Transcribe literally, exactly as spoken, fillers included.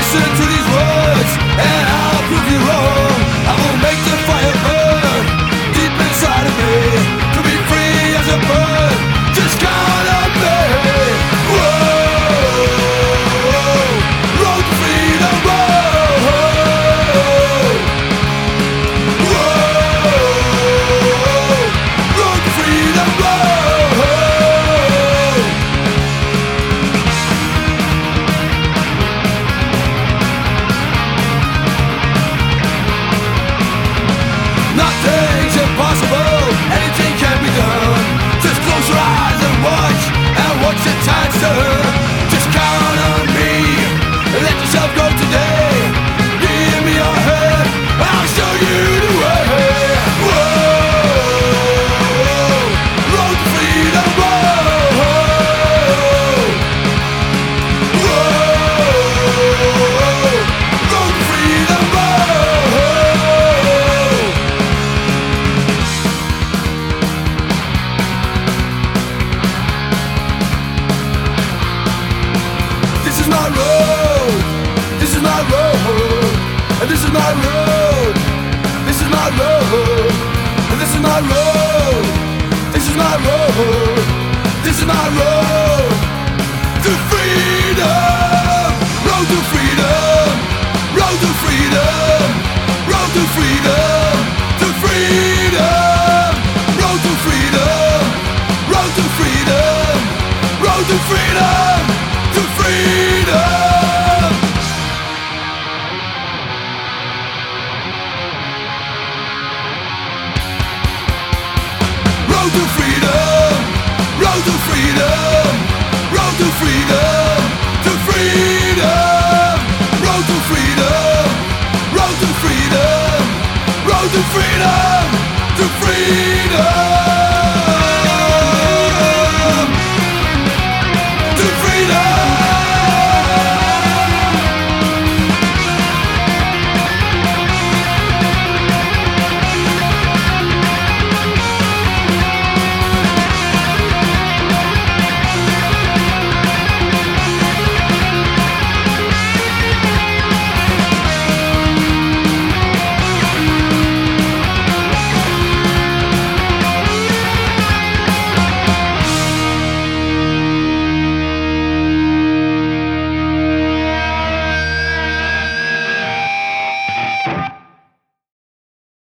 Listen to these words and I'll prove you wrong. I will make the fire burn deep inside of me to be free as a bird. Just count on me. Whoa, road to freedom, whoa, whoa, road to freedom, whoa. Nothing's impossible, anything can be done. Just close your eyes and watch, and watch the tides turn. Just count on me, let yourself go today. Give me your hand, I'll show you the way. Whoa, road to freedom, whoa, whoa, road to freedom, whoa. This is my road, this is my road, and this is my road, this is my road, and this is my road, this is my road.